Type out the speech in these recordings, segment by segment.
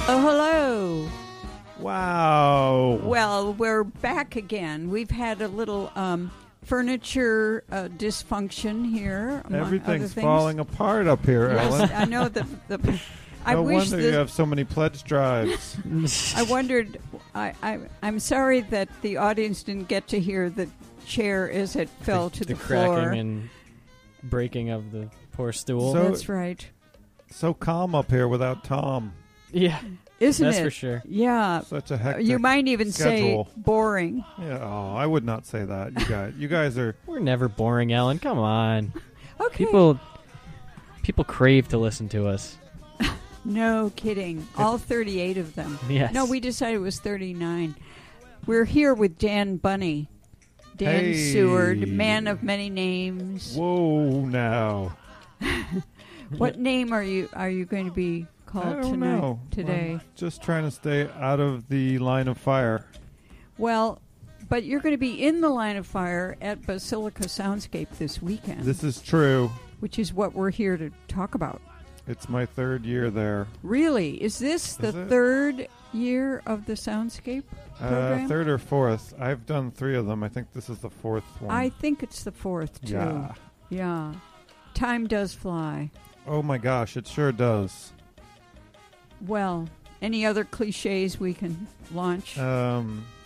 Oh, hello. Wow. Well, we're back again. We've had a little furniture dysfunction here. Everything's falling apart up here, Yes, Ellen. I know the I No wish wonder you have so many pledge drives. I wondered. I'm sorry that the audience didn't get to hear the chair as it fell to the cracking floor. and breaking of the poor stool. So- That's right. So calm up here without Tom. Yeah, Isn't that's it? for sure. Yeah. Such a hectic You might even schedule. say boring. Yeah, oh, I would not say that. You guys are. We're never boring, Ellen. Come on. Okay. People crave to listen to us. No kidding. All 38 of them. Yes. No, we decided it was 39. We're here with Dan Bunny. Dan Hey. Seward, man of many names. Whoa, now. What name are you going to be I called don't tonight? know. Today? I'm just trying to stay out of the line of fire. Well, but you're going to be in the line of fire at Basilica Soundscape this weekend, This is true. which is what we're here to talk about. It's my third year there. Really? Is this the Is it? third year of the Soundscape program? Third or fourth. I've done 3 of them. I think this is the 4th one. I think it's the fourth, too. Yeah. Yeah. Time does fly. Oh my gosh, it sure does. Well, any other cliches we can launch? I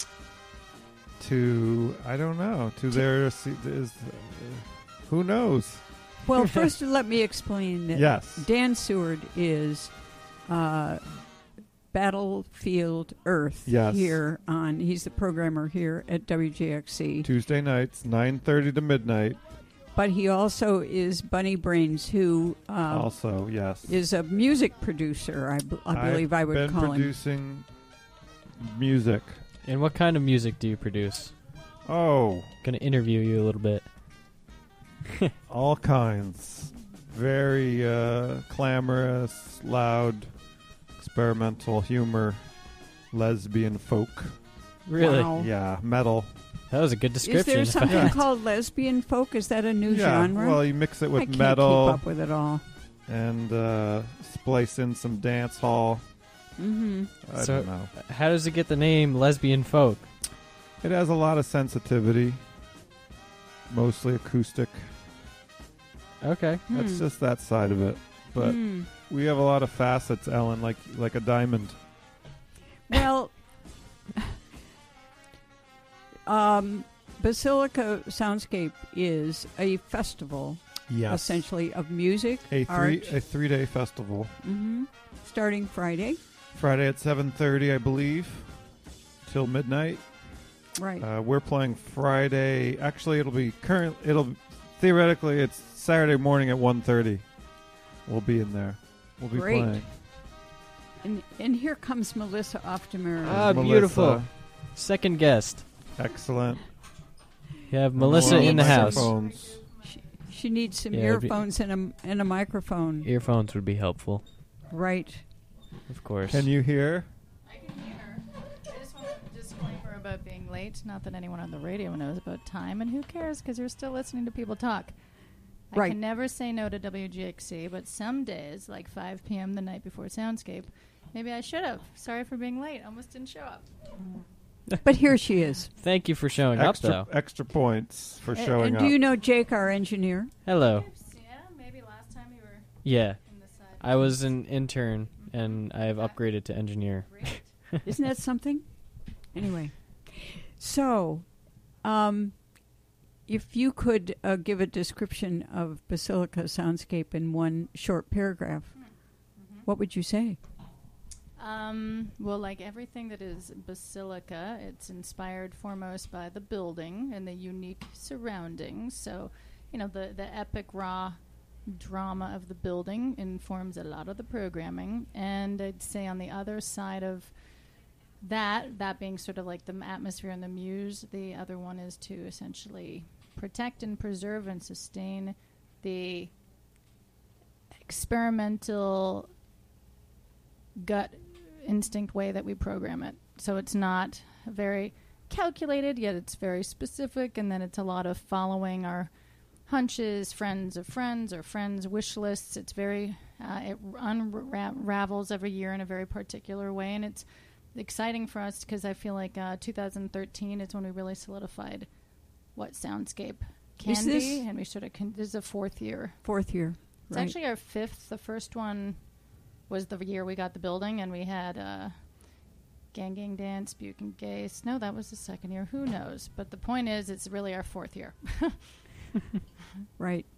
don't know. Who knows? Well, first let me explain that Yes. Dan Seward is Battlefield Earth Yes. here on. He's the programmer here at WGXC. Tuesday nights, 9:30 to midnight. But he also is Bunny Brains, who Also, yes. is a music producer, I believe I would I've been call him. producing music. And what kind of music do you produce? Oh, Going to interview you a little bit. all kinds. Very clamorous, loud, experimental humor, lesbian folk. Really? Wow. Yeah, metal. That was a good Is description. there if I- something called lesbian folk? Is that a new Yeah, genre? well, you mix it with I can't metal keep up with it all. and splice in some dance hall. Mm-hmm. I So- don't know. How does it get the name Lesbian Folk? It has a lot of sensitivity, mostly acoustic. Okay. That's just that side of it. But we have a lot of facets, Ellen, like a diamond. Well, Basilica Soundscape is a festival, essentially, of music, A art, 3-day festival. starting Friday. Friday at 7:30, I believe, till midnight. Right. We're playing Friday. Actually, theoretically it's Saturday morning at 1:30. We'll be in there. We'll be Great. playing. And here comes Melissa Oftemer. Ah, Melissa. beautiful. Second guest. Excellent. You have Melissa in the house. Microphones. She needs some Yeah, it'd be- earphones and a microphone. Earphones would be helpful, Right. of course. Can you hear? I can hear. I just want a disclaimer about being late. Not that anyone on the radio knows about time, and who cares because you're still listening to people talk. I Right. can never say no to WGXC, but some days, like 5 p.m. the night before Soundscape, maybe I should have. Sorry for being late. Almost didn't show up. But here she is. Thank you for showing up, though. Extra points for showing And up. do you know Jake, our engineer? Hello. Yeah, maybe last time you were Yeah, in the side. I was an intern, and I have upgraded to engineer. Great. Isn't that something? Anyway. So, if you could give a description of Basilica Soundscape in one short paragraph, what would you say? Well, like everything that is Basilica, it's inspired foremost by the building and the unique surroundings. So, the epic raw drama of the building informs a lot of the programming. And I'd say on the other side of that being sort of like the atmosphere and the muse, the other one is to essentially protect and preserve and sustain the experimental gut instinct way that we program it. So it's not very calculated, yet it's very specific, and then it's a lot of following our hunches, friends of friends, or friends' wish lists. It's very It unravels every year in a very particular way, and it's exciting for us because I feel like 2013 is when we really solidified what Soundscape can be, and we sort of this is a fourth year. It's actually our fifth. The first one was the year we got the building, and we had Gang Dance, Buchan Gaze. No, that was the second year. Who knows? But the point is, it's really our fourth year. Right.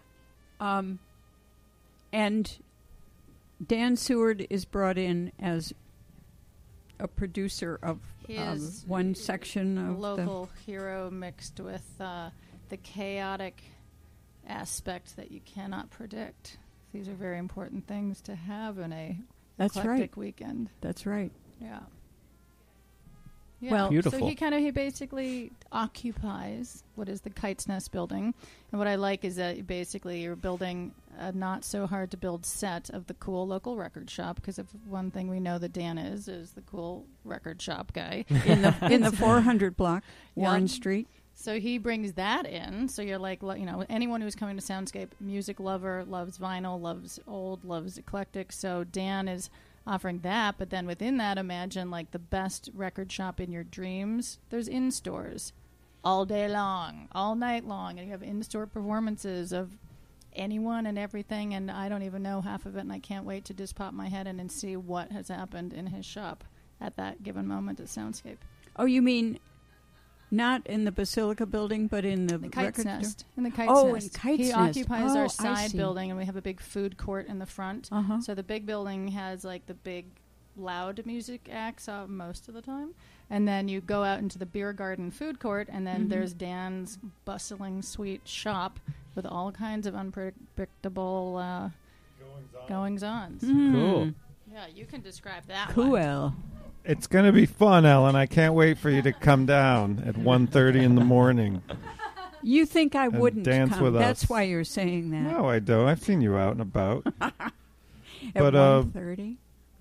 And Dan Seward is brought in as a producer of one section of local hero mixed with the chaotic aspect that you cannot predict. These are very important things to have in a eclectic weekend. That's right. Yeah. Well, beautiful. So he basically occupies what is the Kite's Nest building, and what I like is that basically you're building a not so hard to build set of the cool local record shop, because if one thing we know that Dan is the cool record shop guy in the 400 block Warren Street. So he brings that in. So you're like, anyone who's coming to Soundscape, music lover, loves vinyl, loves old, loves eclectic. So Dan is offering that, but then within that, imagine like the best record shop in your dreams. There's in-stores all day long, all night long, and you have in-store performances of anyone and everything, and I don't even know half of it, and I can't wait to just pop my head in and see what has happened in his shop at that given moment at Soundscape. Oh, you mean not in the Basilica building, but in the Kite's Nest. store? In the Kite's Nest. In Kite's he Nest. occupies our I side see. building, and we have a big food court in the front. Uh-huh. So the big building has like the big loud music acts most of the time. And then you go out into the beer garden food court, and then there's Dan's bustling sweet shop with all kinds of unpredictable goings-ons. Cool. Yeah, you can describe that Cool. one. It's going to be fun, Ellen. I can't wait for you to come down at 1:30 in the morning. You think I wouldn't dance come. with That's us. why you're saying that. No, I don't. I've seen you out and about. At but 1:30?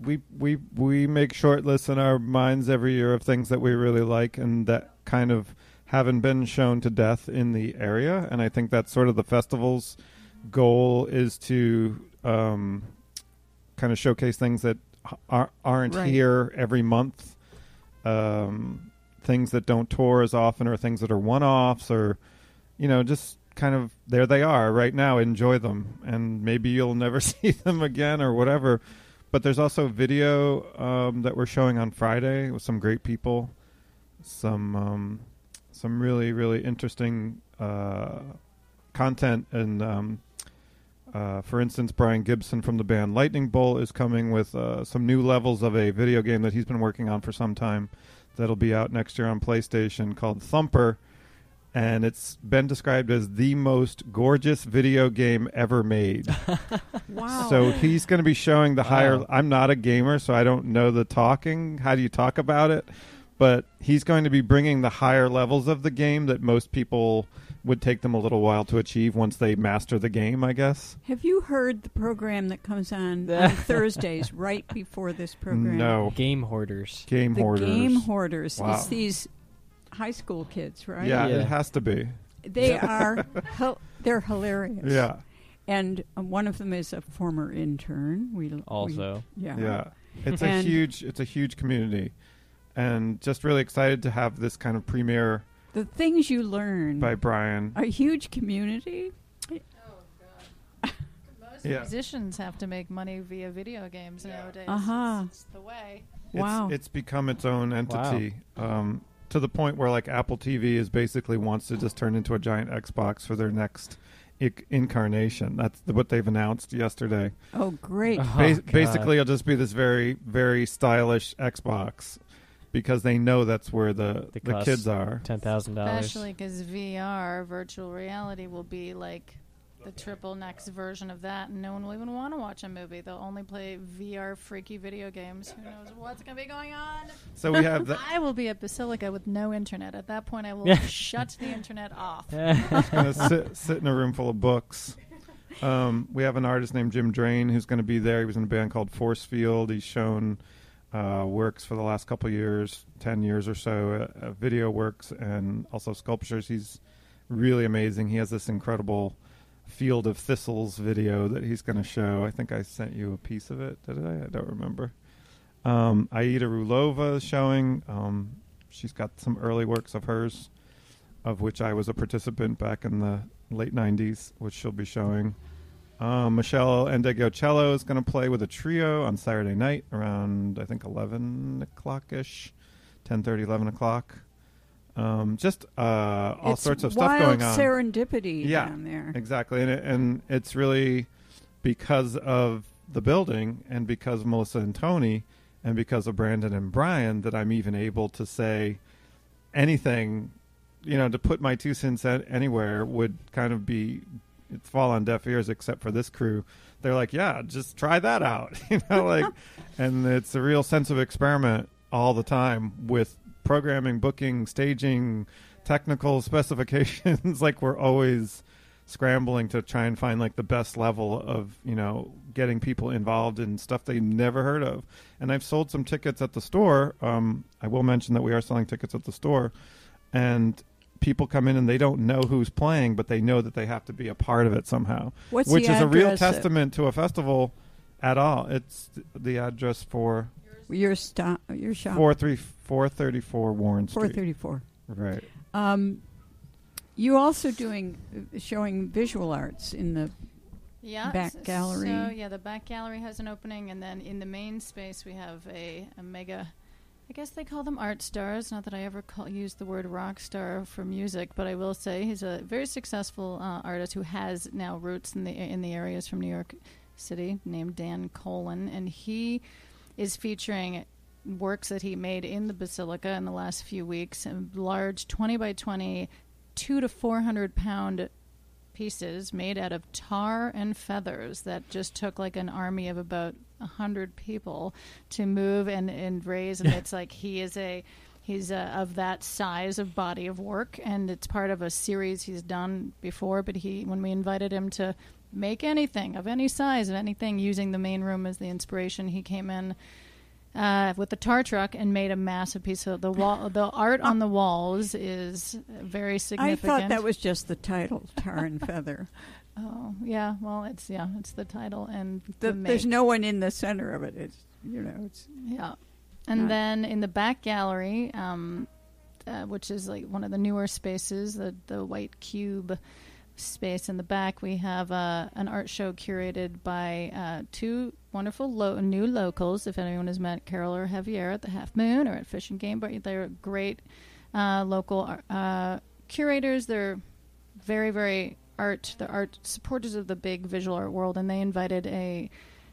we make short lists in our minds every year of things that we really like and that kind of haven't been shown to death in the area. And I think that's sort of the festival's goal, is to kind of showcase things that aren't here every month, things that don't tour as often, or things that are one-offs, or just kind of there they are right now. Enjoy them, and maybe you'll never see them again or whatever. But there's also video that we're showing on Friday with some great people, some really, really interesting content. And for instance, Brian Gibson from the band Lightning Bolt is coming with some new levels of a video game that he's been working on for some time that'll be out next year on PlayStation, called Thumper. And it's been described as the most gorgeous video game ever made. Wow. So he's going to be showing the higher... I'm not a gamer, so I don't know the talking. How do you talk about it? But he's going to be bringing the higher levels of the game that most people would take them a little while to achieve once they master the game, I guess. Have you heard the program that comes on Thursdays right before this program? No. Game hoarders. Game The hoarders. Game Hoarders. Wow. It's these high school kids, right? Yeah, Yeah. it has to be. They are... they're hilarious. Yeah. And one of them is a former intern. Also. Yeah. It's And- a huge community. And just really excited to have this kind of premiere The things you learn. by Brian. A huge community. Most Yeah. musicians have to make money via video games nowadays. Uh-huh. It's the way. Wow. It's become its own entity, to the point where like Apple TV is basically wants to just turn into a giant Xbox for their next incarnation. That's what they've announced yesterday. Oh, great. Oh, God. Basically, it'll just be this very, very stylish Xbox, because they know that's where the cost kids are. $10,000. Especially because VR, virtual reality, will be like the triple next version of that, and no one will even want to watch a movie. They'll only play VR freaky video games. Who knows what's going to be going on? So we have I will be at Basilica with no internet. At that point, I will shut the internet off. going to sit in a room full of books. We have an artist named Jim Drain who's going to be there. He was in a band called Force Field. He's shown works for the last couple of years, 10 years or so, video works and also sculptures. He's really amazing. He has this incredible Field of Thistles video that he's going to show. I think I sent you a piece of it. Did I? I don't remember. Aida Rulova is showing. She's got some early works of hers, of which I was a participant back in the late 90s, which she'll be showing. Michelle Endegocello is going to play with a trio on Saturday night around, I think, 11 o'clock-ish, 10:30, 11 o'clock. Just all sorts of stuff going on. Serendipity down there. Exactly. And it's really because of the building and because of Melissa and Tony and because of Brandon and Brian that I'm even able to say anything, to put my 2 cents anywhere would kind of be, it's fall on deaf ears except for this crew. They're like, yeah, just try that out, and it's a real sense of experiment all the time with programming, booking, staging, technical specifications. Like we're always scrambling to try and find like the best level of, getting people involved in stuff they've never heard of. And I've sold some tickets at the store. I will mention that we are selling tickets at the store, and people come in and they don't know who's playing, but they know that they have to be a part of it somehow. Which is a real testament to a festival at all. It's the address for your shop. 434 Warren Street. 434. Right. You also showing visual arts in the back gallery. So the back gallery has an opening, and then in the main space we have a mega, I guess they call them art stars. Not that I ever use the word rock star for music, but I will say he's a very successful artist who has now roots in the areas from New York City, named Dan Colin, and he is featuring works that he made in the Basilica in the last few weeks, large 20 by 20, 200 to 400 pound pieces made out of tar and feathers that just took like an army of about 100 people to move and raise. And it's like he's of that size of body of work, and it's part of a series he's done before. But when we invited him to make anything of any size, of anything, using the main room as the inspiration, he came in with the tar truck and made a massive piece of the wall. The art on the walls is very significant. I thought that was just the title, Tar and Feather. Oh yeah, well it's the title, and there's no one in the center of it. It's yeah. And then in the back gallery, which is like one of the newer spaces, the white cube space in the back, we have an art show curated by 2 wonderful new locals. If anyone has met Carol or Javier at the Half Moon or at Fish and Game Bar, they're great local curators. They're very, very they're art supporters of the big visual art world, and they invited a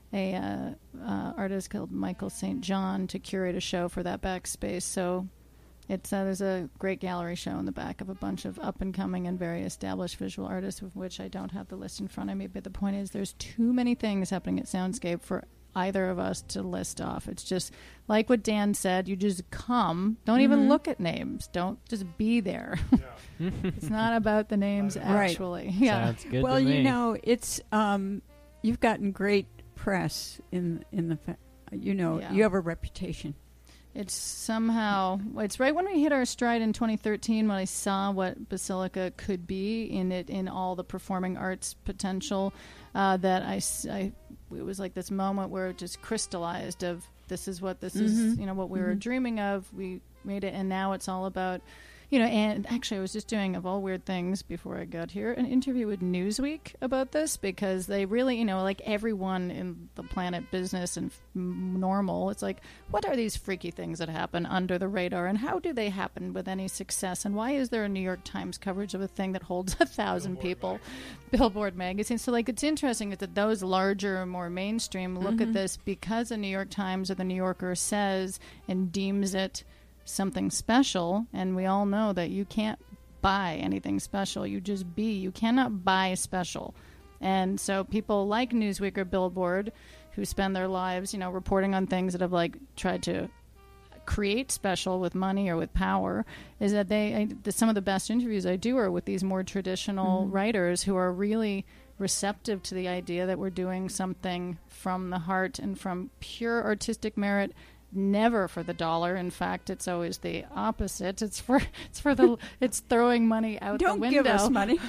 artist called Michael St. John to curate a show for that back space. So it's there's a great gallery show in the back of a bunch of up-and-coming and very established visual artists, of which I don't have the list in front of me. But the point is there's too many things happening at Soundscape for either of us to list off. It's just like what Dan said, you just come. Don't even look at names. Don't just be there. Yeah. It's not about the names, actually. Right. Yeah. Sounds good well, to me. It's you've gotten great press in the you have a reputation. It's right when we hit our stride in 2013 when I saw what Basilica could be in all the performing arts potential, that it was like this moment where it just crystallized of this is what is, what we were dreaming of. We made it, and now it's all about, and actually I was just doing, of all weird things before I got here, an interview with Newsweek about this, because they really, like everyone in the planet business and normal, it's like, what are these freaky things that happen under the radar, and how do they happen with any success, and why is there a New York Times coverage of a thing that holds 1,000 people? Billboard magazine. So it's interesting that those larger, more mainstream look at this because the New York Times or the New Yorker says and deems it something special, and we all know that you can't buy anything special. You just be. You cannot buy special. And so people like Newsweek or Billboard, who spend their lives, reporting on things that have tried to create special with money or with power, is that some of the best interviews I do are with these more traditional writers who are really receptive to the idea that we're doing something from the heart and from pure artistic merit never for the dollar. In fact, it's always the opposite. It's throwing money out the window. Don't give us money.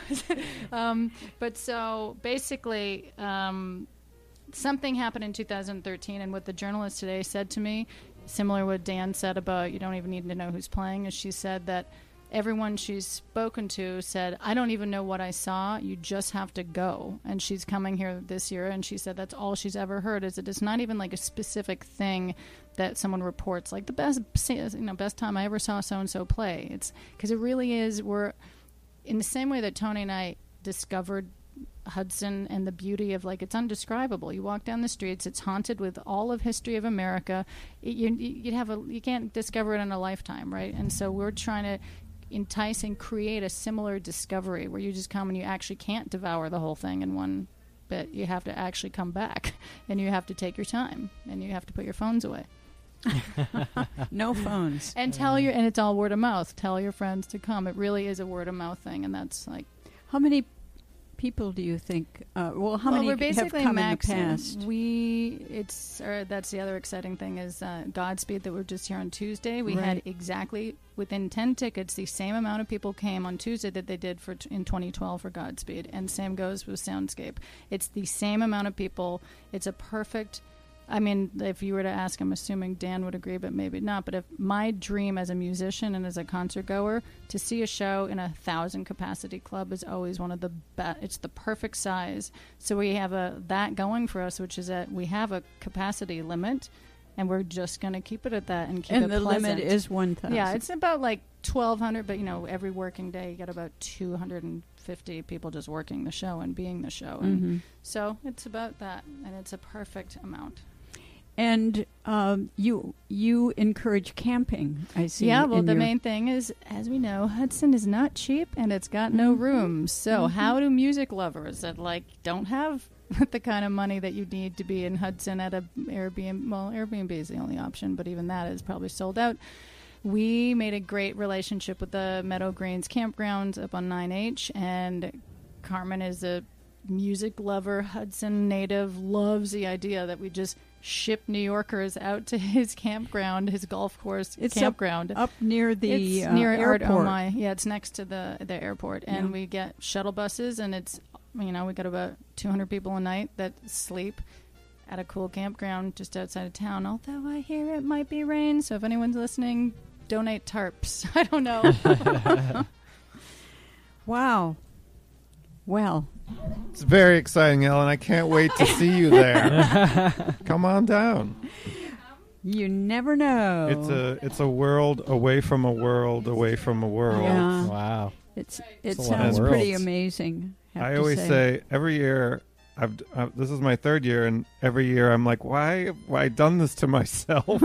But so basically, something happened in 2013, and what the journalist today said to me, similar to what Dan said about you don't even need to know who's playing, is she said that everyone she's spoken to said, I don't even know what I saw. You just have to go. And she's coming here this year, and she said that's all she's ever heard, is it's not even like a specific thing that someone reports, like the best time I ever saw so-and-so play. It's because it really is, we're in the same way that Tony and I discovered Hudson and the beauty of, like, it's undescribable. You walk down the streets, it's haunted with all of history of America. You can't discover it in a lifetime, right? And so we're trying to entice and create a similar discovery where you just come and you actually can't devour the whole thing in one bit. You have to actually come back, and you have to take your time, and you have to put your phones away. No phones. And and it's all word of mouth. Tell your friends to come. It really is a word of mouth thing, and that's like, how many people do you think? How many we're basically have come in the past? That's the other exciting thing is Godspeed that we're just here on Tuesday. We Right. had exactly within 10 tickets the same amount of people came on Tuesday that they did in 2012 for Godspeed, and same goes with Soundscape. It's the same amount of people. It's a perfect. I mean, if you were to ask, I'm assuming Dan would agree, but maybe not. But if my dream as a musician and as a concert goer, to see a show in 1,000 capacity club is always one of the best. It's the perfect size. So we have that going for us, which is that we have a capacity limit, and we're just going to keep it at that and keep it And the pleasant. limit is 1,000. Yeah, it's about like 1,200, but every working day you got about 250 people just working the show and being the show. And so it's about that, and it's a perfect amount. And you encourage camping, I see. Yeah, well, the main thing is, as we know, Hudson is not cheap, and it's got no rooms. So how do music lovers that don't have the kind of money that you need to be in Hudson at a Airbnb? Well, Airbnb is the only option, but even that is probably sold out. We made a great relationship with the Meadow Greens Campground up on 9H, and Carmen is a music lover, Hudson native, loves the idea that we just ship New Yorkers out to his campground, his golf course campground. Up near the it's near airport. Yeah, it's next to the airport. And we get shuttle buses, and it's, we got about 200 people a night that sleep at a cool campground just outside of town. Although I hear it might be rain, so if anyone's listening, donate tarps. I don't know. Wow. Well, It's very exciting, Ellen. I can't wait to see you there. Come on down. you never know. It's a world away from a world away from a world. Yeah. Wow. It a lot of sounds pretty worlds. amazing. I always say every year, this is my third year, and every year I'm like, why have I done this to myself?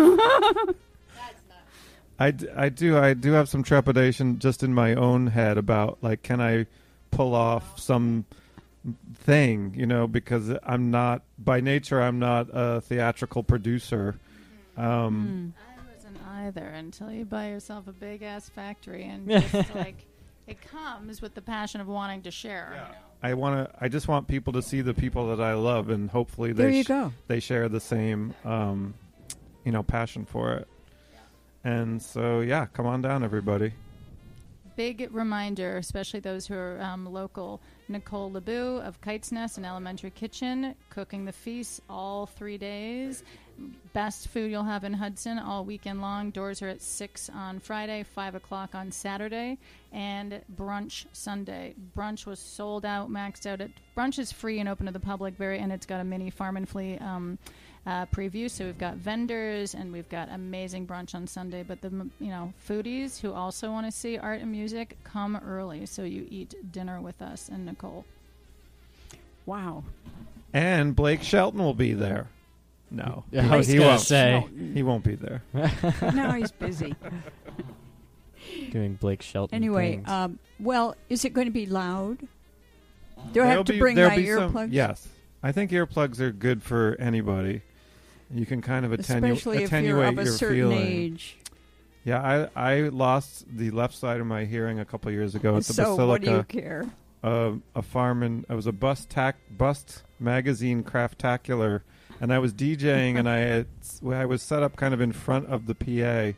I do have some trepidation just in my own head about, like, can I pull off some thing, because I'm not, by nature, I'm not a theatrical producer. I wasn't either until you buy yourself a big ass factory and just it comes with the passion of wanting to share. Yeah. I just want people to see the people that I love, and hopefully there you go. they share the same passion for it. And so, yeah, come on down, everybody. Big reminder, especially those who are local, Nicole LeBeau of Kite's Nest and Elementary Kitchen, cooking the feast all 3 days. Best food you'll have in Hudson all weekend long. Doors are at 6 on Friday, 5 o'clock on Saturday, and brunch Sunday. Brunch was sold out, maxed out. Brunch is free and open to the public, and it's got a mini Farm and Flea preview. So we've got vendors and we've got amazing brunch on Sunday. But the foodies who also want to see art and music, come early so you eat dinner with us and Nicole. Wow. And Blake Shelton will be there. No, I was he gonna won't. say. He won't be there. No, he's busy. Doing Blake Shelton. Anyway, things. is it going to be loud? Do I have to bring my earplugs? Yes. I think earplugs are good for anybody. You can kind of Especially attenuate if you're of a your certain feeling. age. Yeah, I lost the left side of my hearing a couple years ago at the So Basilica. what do you care? A farm, and it was a Bust magazine craftacular and I was DJing, and I was set up kind of in front of the PA,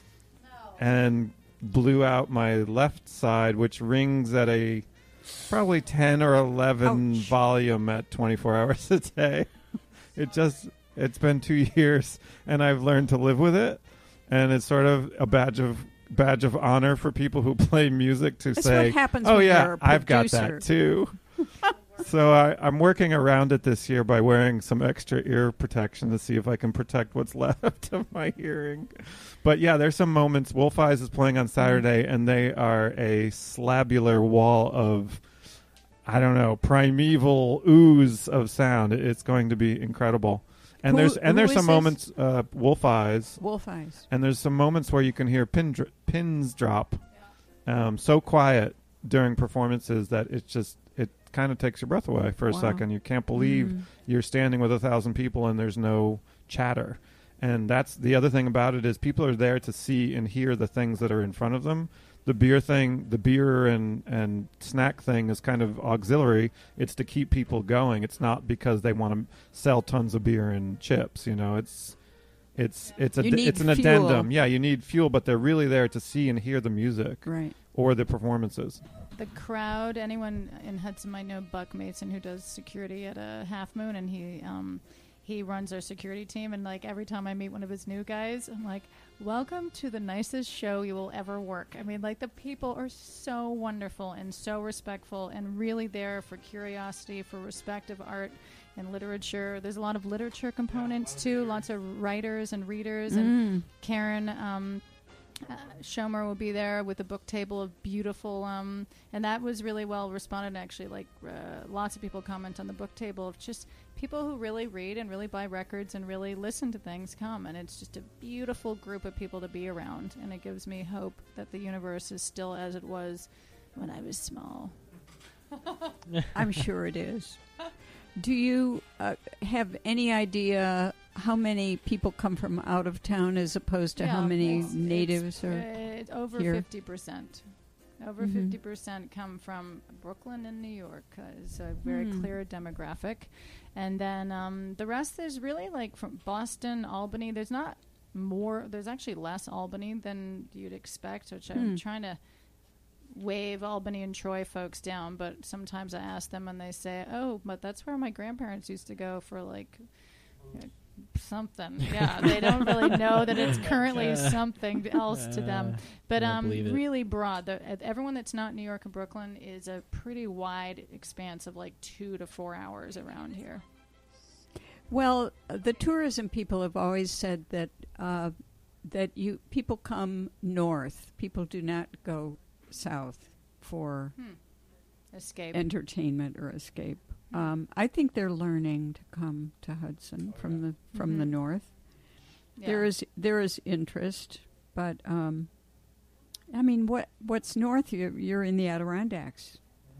and blew out my left side, which rings at a probably 10 or 11 volume at 24 hours a day. It's been 2 years, and I've learned to live with it, and it's sort of a badge of honor for people who play music to That's say, what happens "Oh when yeah, you're a I've got producer." that too." So I'm working around it this year by wearing some extra ear protection to see if I can protect what's left of my hearing. But yeah, there's some moments. Wolf Eyes is playing on Saturday, and they are a slabular wall of, I don't know, primeval ooze of sound. It's going to be incredible. And there's some moments, Wolf Eyes. Wolf Eyes. And there's some moments where you can hear pins drop. So quiet during performances that it kind of takes your breath away for a second. You can't believe you're standing with 1,000 people and there's no chatter. And that's the other thing about it is people are there to see and hear the things that are in front of them. The beer and snack thing is kind of auxiliary. It's to keep people going. It's not because they want to sell tons of beer and chips. You know, it's an addendum. Yeah, you need fuel, but they're really there to see and hear the music, right, or the performances. The crowd. Anyone in Hudson might know Buck Mason, who does security at a Half Moon, and he runs our security team. And like every time I meet one of his new guys, I'm like, welcome to the nicest show you will ever work. I mean, like, the people are so wonderful and so respectful and really there for curiosity, for respect of art and literature. There's a lot of literature components too, lots of writers and readers. And Karen Schomer will be there with a book table of beautiful, and that was really well responded. Actually, like lots of people comment on the book table of just people who really read and really buy records and really listen to things come, and it's just a beautiful group of people to be around, and it gives me hope that the universe is still as it was when I was small. I'm sure it is. Do you have any idea how many people come from out of town as opposed to how many natives are it's over here? 50%. Over 50% come from Brooklyn and New York. It's a very clear demographic. And then the rest is really like from Boston, Albany. There's not more. There's actually less Albany than you'd expect, which I'm trying to wave Albany and Troy folks down. But sometimes I ask them and they say, oh, but that's where my grandparents used to go for like something. Yeah, they don't really know that it's currently something else to them. But really broad. Everyone that's not New York and Brooklyn is a pretty wide expanse of like 2 to 4 hours around here. Well, the tourism people have always said that people come north. People do not go south for escape, entertainment, or escape. I think they're learning to come to Hudson from the north. Yeah. There is interest, but I mean, what's north? You're in the Adirondacks.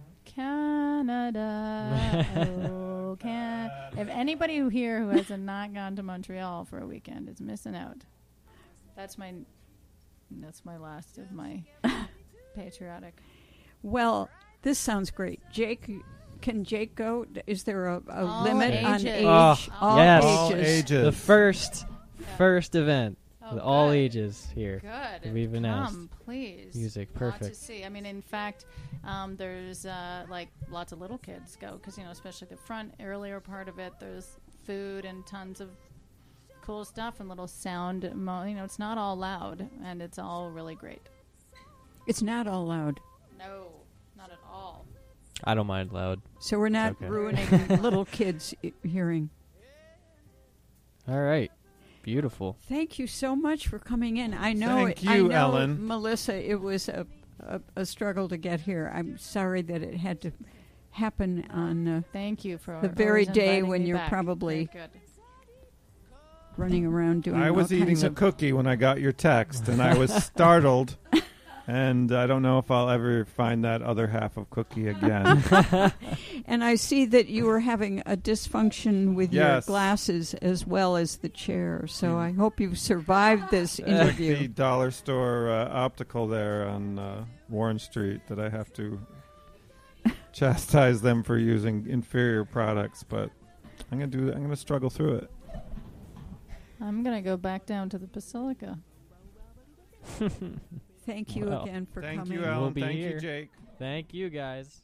Canada. Oh, if anybody here who has not gone to Montreal for a weekend is missing out. That's my last of my patriotic. Well, this sounds great. Jake, can Jake go? Is there a limit ages. on age? Oh, yes. All ages. The first event. Oh, all ages here. Good. We've announced. Come, please. Music, perfect. Lot to see. I mean, in fact, there's like lots of little kids go because, especially the front earlier part of it, there's food and tons of cool stuff and little sound. It's not all loud, and it's all really great. It's not all loud. No, not at all. I don't mind loud. So we're not ruining little kids' hearing. All right. Beautiful. Thank you so much for coming in. I know, Thank you, Ellen. Melissa, it was a struggle to get here. I'm sorry that it had to happen on Thank you for the very day inviting when me you're back. probably running around doing I was eating a cookie when I got your text, and I was startled. And I don't know if I'll ever find that other half of cookie again. And I see that you were having a dysfunction with your glasses as well as the chair. So I hope you've survived this interview. The dollar store optical there on Warren Street that I have to chastise them for using inferior products. But I'm gonna struggle through it. I'm gonna go back down to the Basilica. Thank you Well, again for Thank coming. you, We'll Alan. be Thank here. you, Jake. Thank you, guys.